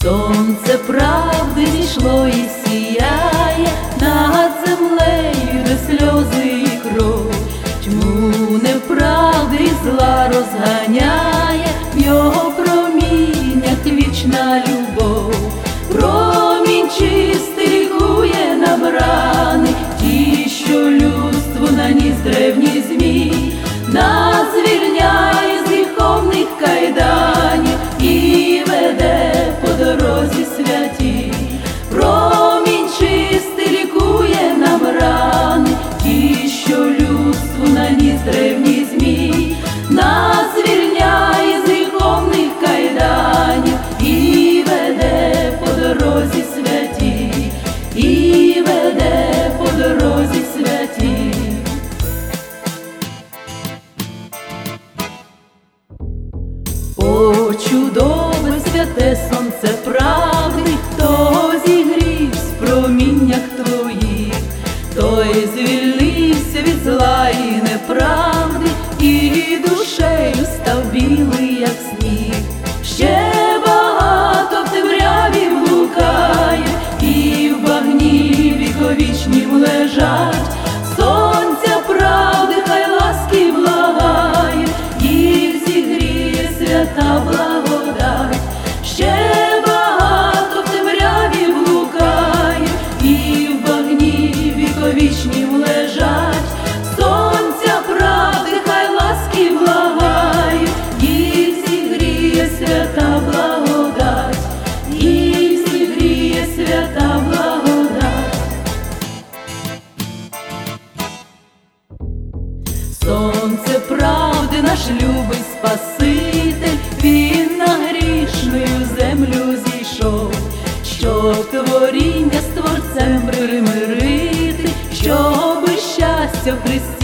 Сонце правди зійшло і сіяє над землею, де сльози і кров. Тьму неправди і зла розганяє, в його проміннях вічна любов. Промінь чистий лікує нам рани, ті, що людству наніс древній змій. Нас звільняє з гріховних кайданів і веде по дорозі святій. Промінь чистий лікує нам рани, ті, що людству наніс древній змій. Нас звільняє з гріховних кайданів і веде по дорозі святій, і веде по дорозі святій. О, чудове святе сонце правди, хто зігрів в проміннях твоїх, той звільнився від зла і неправди, і душею став білий, як сніг. Ще багато в темряві блукає, і в багні віковічнім лежать. Сонця правди хай ласки благає, їх зігріє свята благодать. Ще багато в темряві блукає, і в багні віковічнім лежать. Сонця правди хай ласки благає, їх зігріє свята благодать, їх зігріє свята благодать. Сонце правди, наш любий Спаситель, він на грішною землю зійшов, щоб творіння з Творцем примирити, щоби щастя в Христі